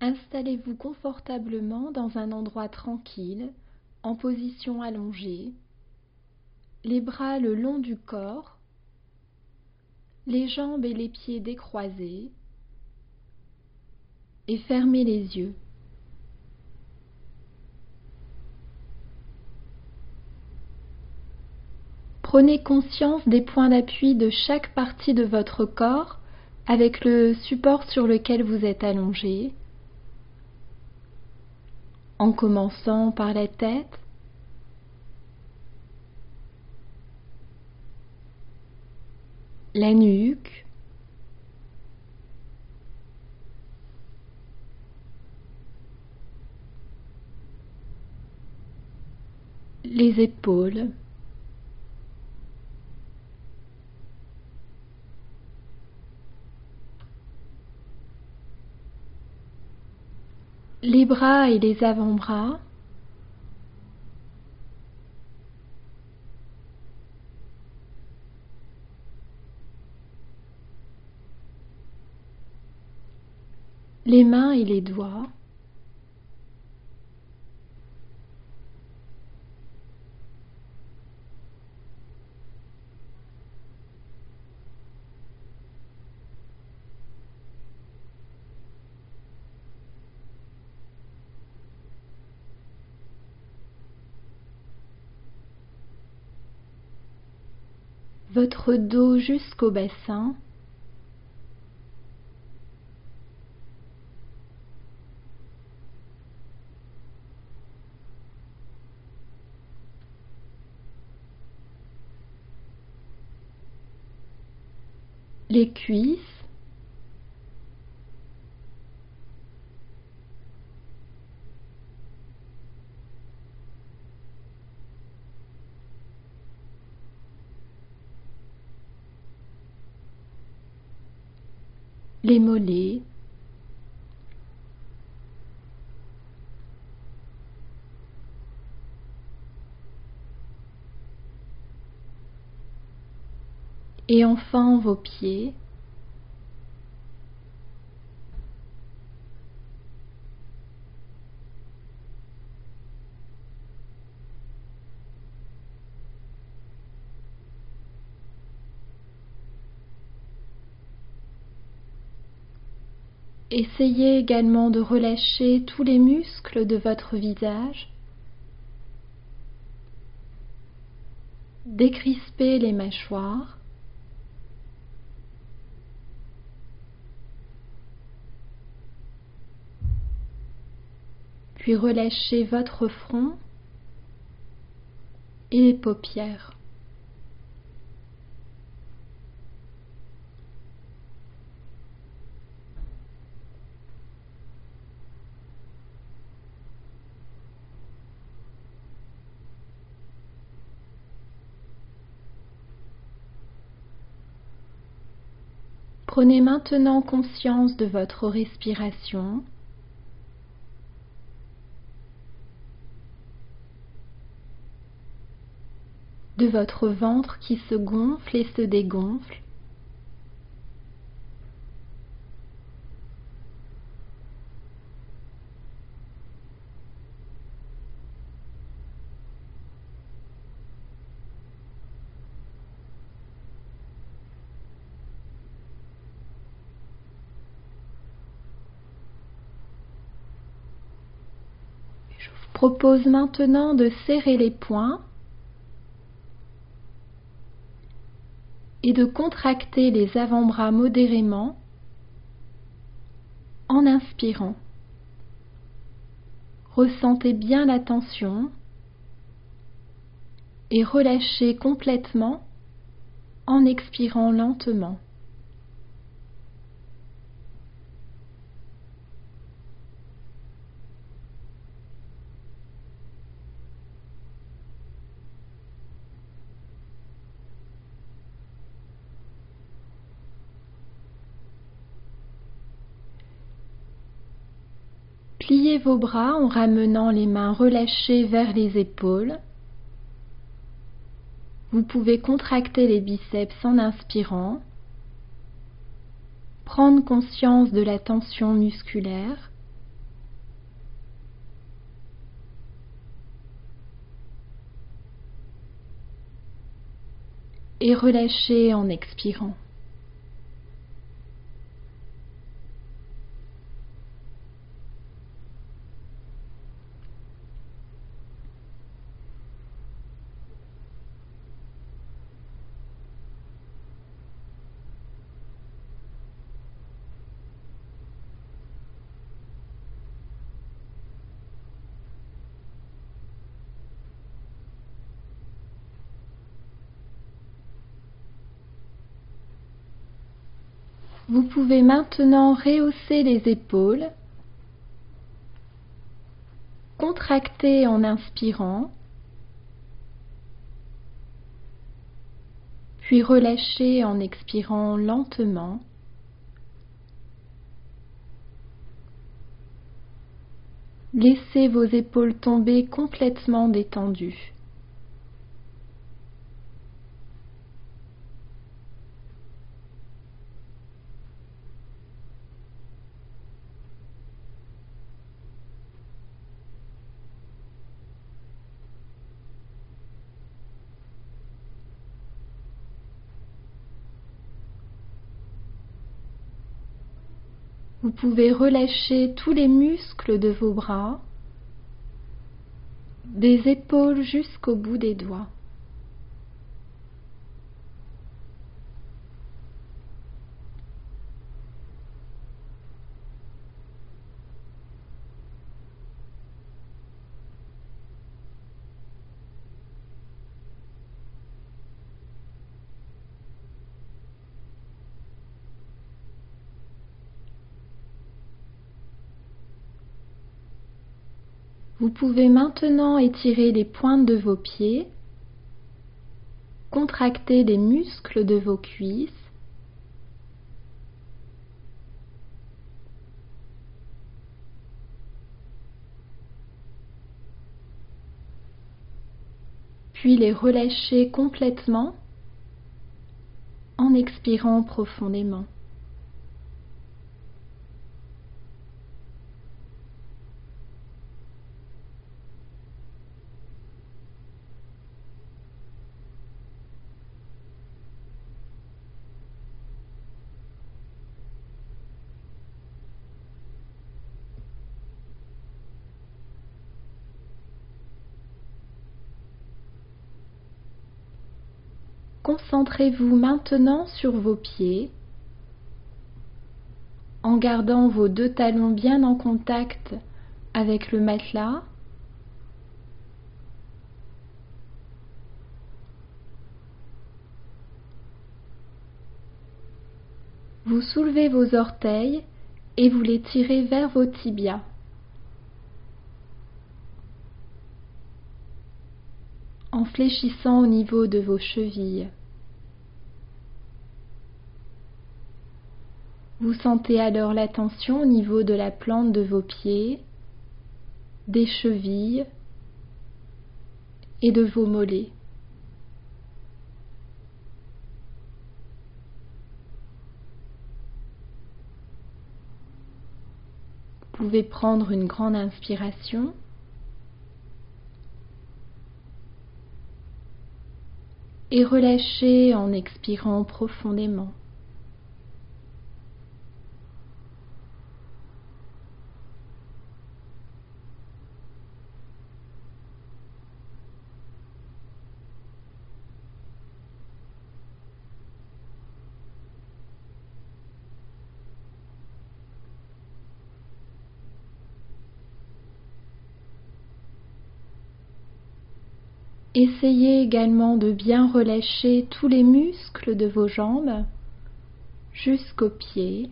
Installez-vous confortablement dans un endroit tranquille, en position allongée, les bras le long du corps, les jambes et les pieds décroisés, et fermez les yeux. Prenez conscience des points d'appui de chaque partie de votre corps avec le support sur lequel vous êtes allongé, en commençant par la tête, la nuque, les épaules, les bras et les avant-bras, les mains et les doigts, votre dos jusqu'au bassin, les cuisses, les mollets, et enfin vos pieds, Essayez également de relâcher tous les muscles de votre visage, décrisper les mâchoires, puis relâchez votre front et les paupières. Prenez maintenant conscience de votre respiration, de votre ventre qui se gonfle et se dégonfle, propose maintenant de serrer les poings et de contracter les avant-bras modérément en inspirant. Ressentez bien la tension et relâchez complètement en expirant lentement. Pliez vos bras en ramenant les mains relâchées vers les épaules. Vous pouvez contracter les biceps en inspirant, prendre conscience de la tension musculaire et relâchez en expirant. Vous pouvez maintenant rehausser les épaules, contracter en inspirant, puis relâcher en expirant lentement. Laissez vos épaules tomber complètement détendues. Vous pouvez relâcher tous les muscles de vos bras, des épaules jusqu'au bout des doigts. Vous pouvez maintenant étirer les pointes de vos pieds, contracter les muscles de vos cuisses, puis les relâcher complètement en expirant profondément. Concentrez-vous maintenant sur vos pieds, en gardant vos deux talons bien en contact avec le matelas. Vous soulevez vos orteils et vous les tirez vers vos tibias. En fléchissant au niveau de vos chevilles. Vous sentez alors la tension au niveau de la plante de vos pieds, des chevilles et de vos mollets. Vous pouvez prendre une grande inspiration et relâcher en expirant profondément. Essayez également de bien relâcher tous les muscles de vos jambes jusqu'aux pieds.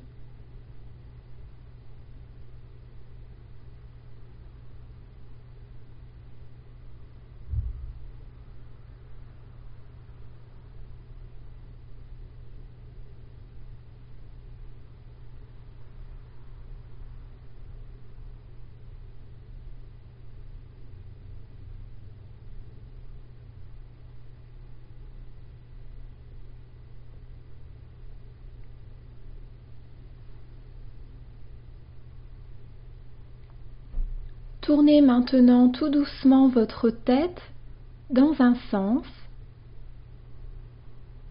Tournez maintenant tout doucement votre tête dans un sens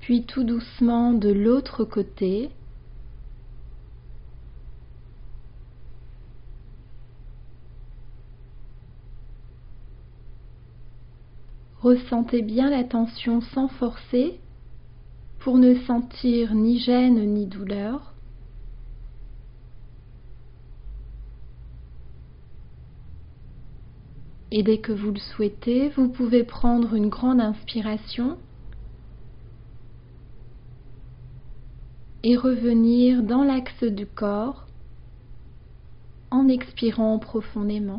puis tout doucement de l'autre côté. Ressentez bien la tension sans forcer pour ne sentir ni gêne ni douleur. Et dès que vous le souhaitez, vous pouvez prendre une grande inspiration et revenir dans l'axe du corps en expirant profondément.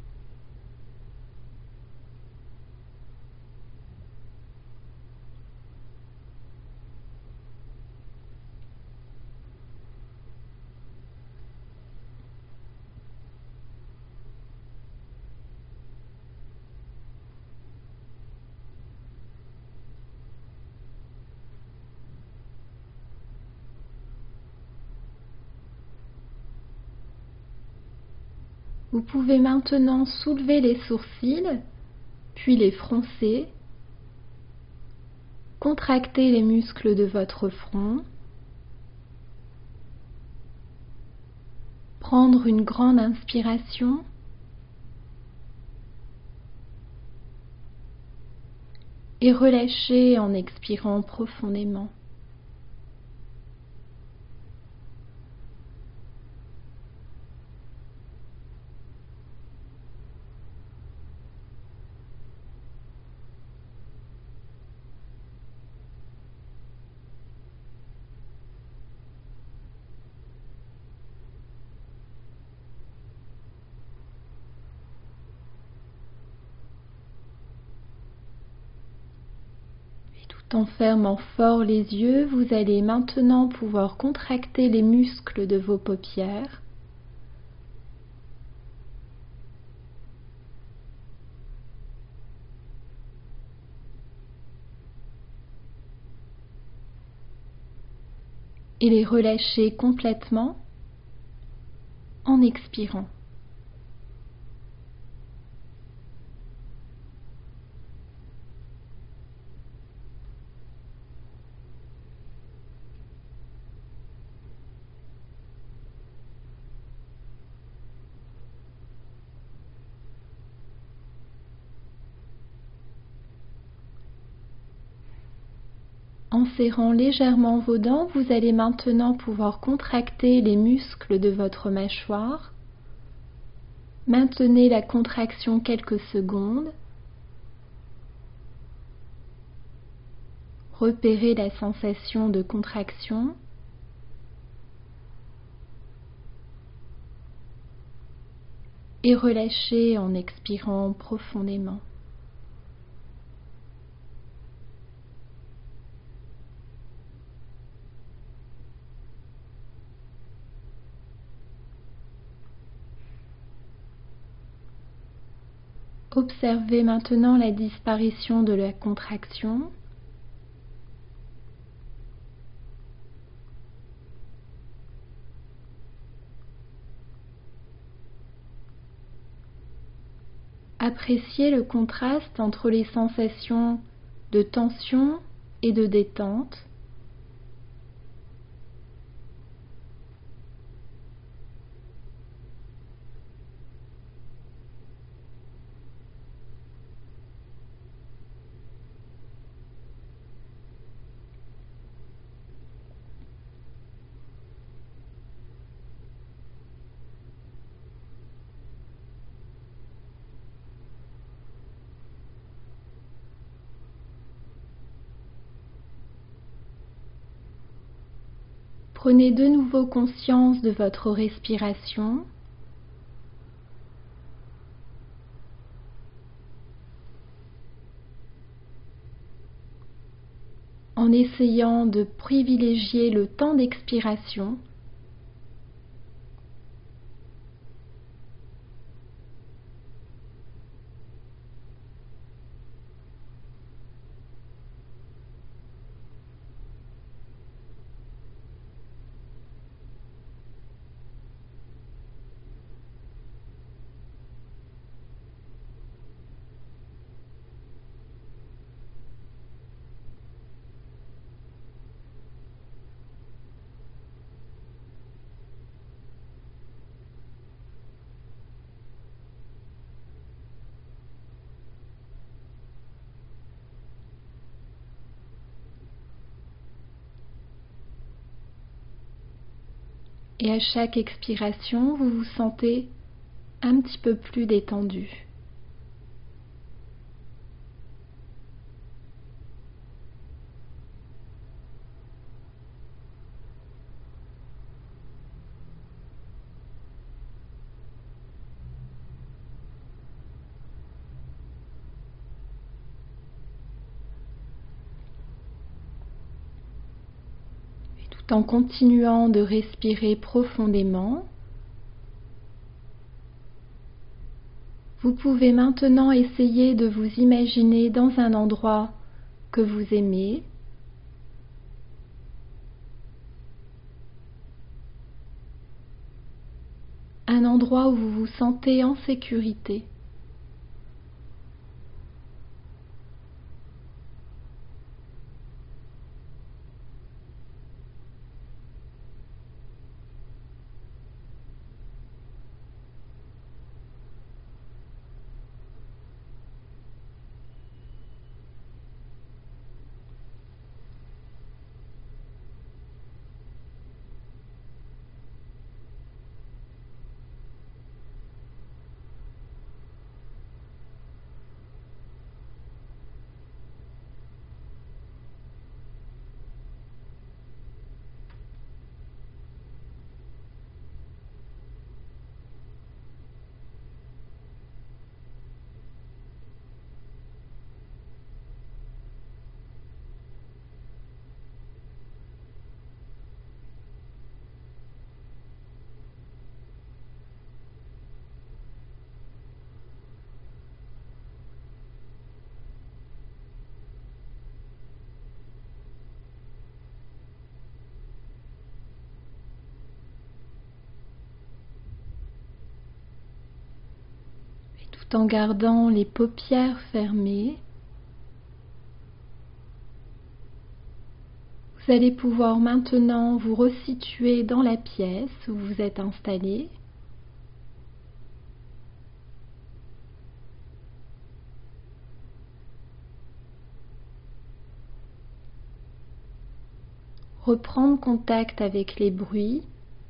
Vous pouvez maintenant soulever les sourcils, puis les froncer, contracter les muscles de votre front, prendre une grande inspiration et relâcher en expirant profondément. En fermant fort les yeux, vous allez maintenant pouvoir contracter les muscles de vos paupières. Et les relâcher complètement en expirant. En serrant légèrement vos dents, vous allez maintenant pouvoir contracter les muscles de votre mâchoire. Maintenez la contraction quelques secondes. Repérez la sensation de contraction. Et relâchez en expirant profondément. Observez maintenant la disparition de la contraction. Appréciez le contraste entre les sensations de tension et de détente. Prenez de nouveau conscience de votre respiration. En essayant de privilégier le temps d'expiration. Et à chaque expiration, vous vous sentez un petit peu plus détendu. Tout en continuant de respirer profondément, vous pouvez maintenant essayer de vous imaginer dans un endroit que vous aimez, un endroit où vous vous sentez en sécurité. Tout en gardant les paupières fermées, vous allez pouvoir maintenant vous resituer dans la pièce où vous êtes installé. Reprendre contact avec les bruits.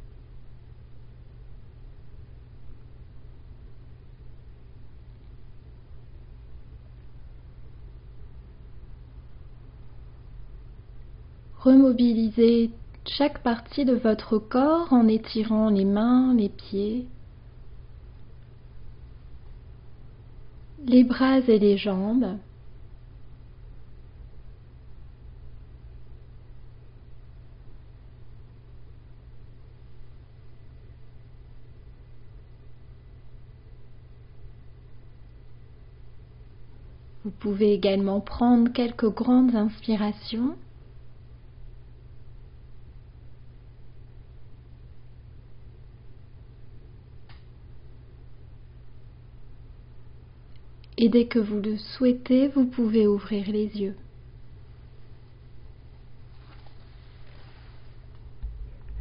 Remobiliser chaque partie de votre corps en étirant les mains, les pieds, les bras et les jambes. Vous pouvez également prendre quelques grandes inspirations. Et dès que vous le souhaitez, vous pouvez ouvrir les yeux.